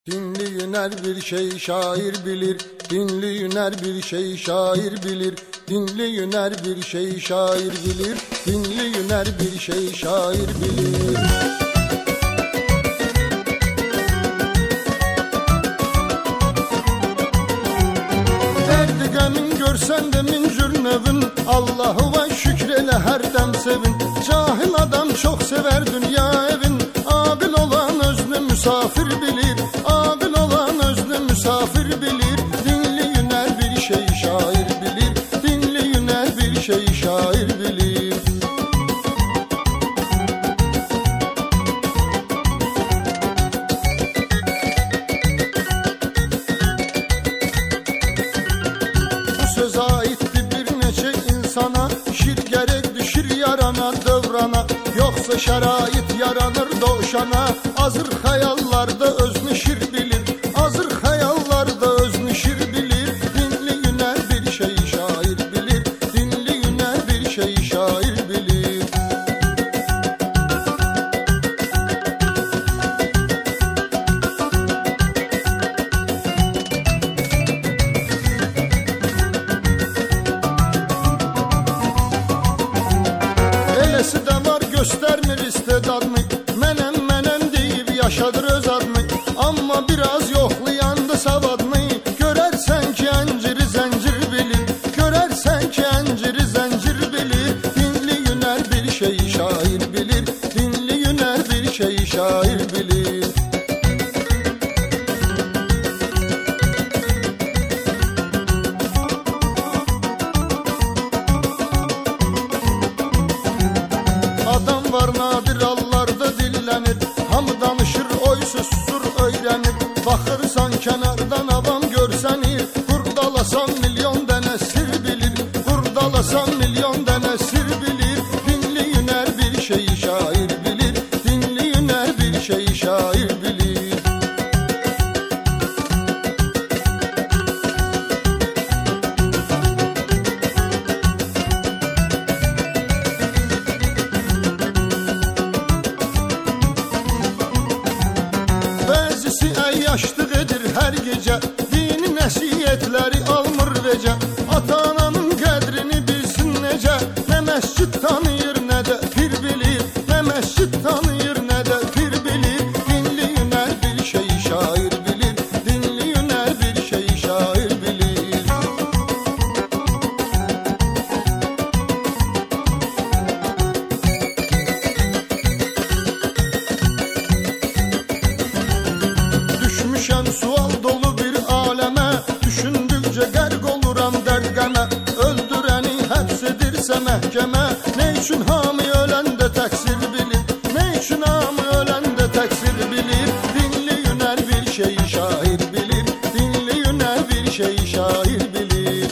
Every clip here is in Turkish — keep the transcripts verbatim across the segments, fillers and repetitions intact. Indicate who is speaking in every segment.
Speaker 1: Dinleyin her bir şey şair bilir, dinleyin her bir şey şair bilir, dinleyin her bir şey şair bilir, dinleyin her bir şey şair bilir. Derdi gemin görsen de min cürnevin, Allah'a şükrele her dem sevin. Cahil adam çok sever dünya evin, abil olan özlü misafir bilir, abil olan özlü misafir bilir. Dinleyin her bir şey şair bilir, dinleyin her bir şey şair bilir. Bu söz aitti bir neçe insana, şir gerek düşür yarana dövrana, yoksa şerait yaranır doğuşana. Azır hayallarda özünü şir bilir, azır hayallarda özünü şir bilir. Dinleyin her bir şey şair bilir, dinleyin her bir şey şair bilir. Elesi de var göstermir istedadını, menem menem deyip yaşadır öz adını. Ama biraz yoklayandı savadını, görersen ki enciri zencir bilir, görersen ki enciri zencir bilir. Dinleyin her bir şey şair bilir, dinleyin her bir şey şair bilir. Adam var nadir allarda dillenir, hamı danışır oysuz susur öğrenir. Bakırsan kenardan avam görseni, hurdalasan milyon dene sir bilir, hurdalasan milyon dene sir bilir. Dinleyin her bir şey şair bilir, dinleyin her bir şey şair bilir. Bəzisi əyyaşlıq edir hər gecə, dini nəsiyyətləri almır vecə. Ata-ananın qədrini bilsin necə, nə məscid tanıyır, nə də pir bilir, nə məscid tanıyır, nə də pir bilir. Dinleyin hər bir şey şair bilir, dinleyin hər bir şey şair bilir. Düşmüşəm sual dolu bir aləmə, düşündükcə qərq oluram dərd-qəmə. Öldürəni həbs edirsə məhkəmə, nə üçün hamı öləndə təqsir bilir, nə üçün hamı öləndə təqsir bilir. Dinleyin hər bir şey şair bilir, dinleyin hər bir şey şair bilir.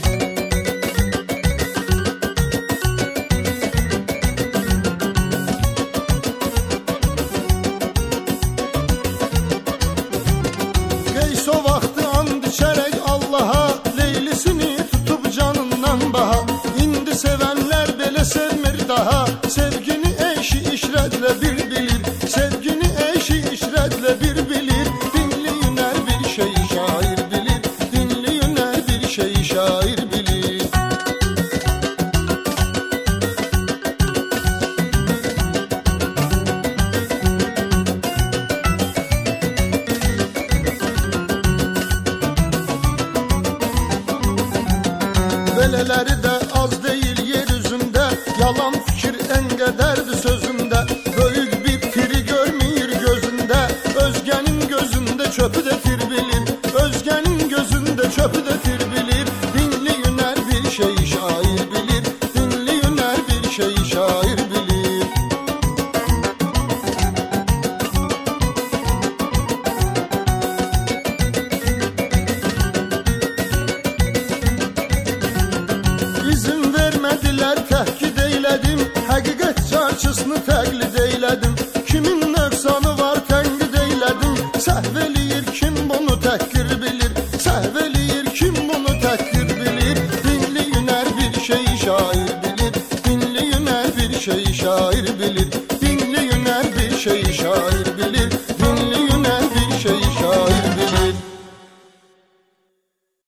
Speaker 1: Qeys o vaxtı and içərək Allaha, leylisini tutub canından baha. İndi sevənlər belə sevmir daha, sevgini eşi işrətlə bir bilir, sevgini eşi işrətlə bir bilir. Dinleyin hər bir şey şair bilir, dinleyin hər bir şey şair bilir. Belələri də az deyil yer üzündə, yalan fikir ən qədərdir sözündə. Böyük bir piri görmür gözündə, özgənin gözündə çöpü də tir bilir, özgənin gözündə çöpü də tir bilir. Dinleyin hər bir şey şair bilir, dinleyin hər bir şey şair bilir. İzin vermədilər təhkid eylədim, həqiqət çarçısını təqlid eylədim. Kimin nöqsanı var tənqid eylədim, səhv eləyir kim bunu təhqir bilir, səhv eləyir kim bunu təhqir bilir. Dinleyin hər bir şey şair bilir, dinleyin hər bir şey şair bilir.